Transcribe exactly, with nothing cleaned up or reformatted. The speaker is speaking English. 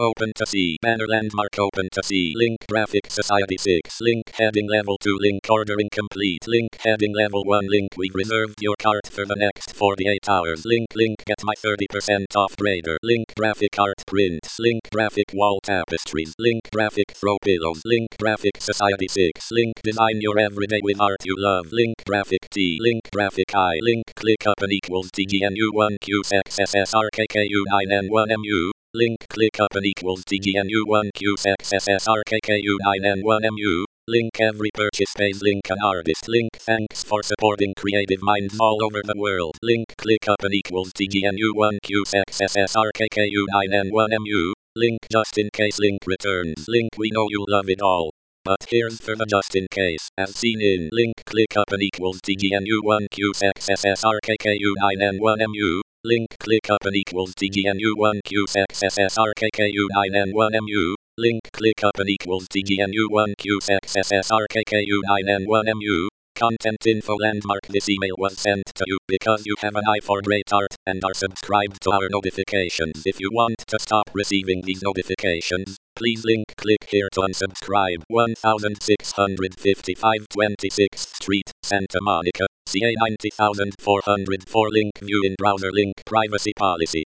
Open to see. Banner landmark open to see. Link graphic society six. Link heading level two. Link ordering complete. Link heading level one. Link we've reserved your cart for the next forty-eight hours. Link link get my thirty percent off trader. Link graphic art prints. Link graphic wall tapestries. Link graphic throw pillows. Link graphic society six. Link design your everyday with art you love. Link graphic T. Link graphic I. Link click up and equals T G N U one Q X S S R K K U nine N one M U. Link click up and equals T G N U one Q X S S R K K U nine N one M U. Link every purchase pays link an artist. Link thanks for supporting creative minds all over the world. Link click up and equals T G N U one Q X S S R K K U nine N one M U. Link just in case link returns. Link we know you love it all. But here's for the just in case. As seen in link click up and equals T G N U one Q X S S R K K U nine N one M U. Link click up and equals T G N U one Q X S S R K K U nine N one M U. Link click up and equals T G N U one Q X S S R K K U nine N one M U. Content info landmark. This email was sent to you because you have an eye for great art and are subscribed to our notifications. If you want to stop receiving these notifications, please link click here to unsubscribe. sixteen fifty-five twenty-sixth Street, Santa Monica, C A ninety thousand four hundred four. Link view in browser. Link privacy policy.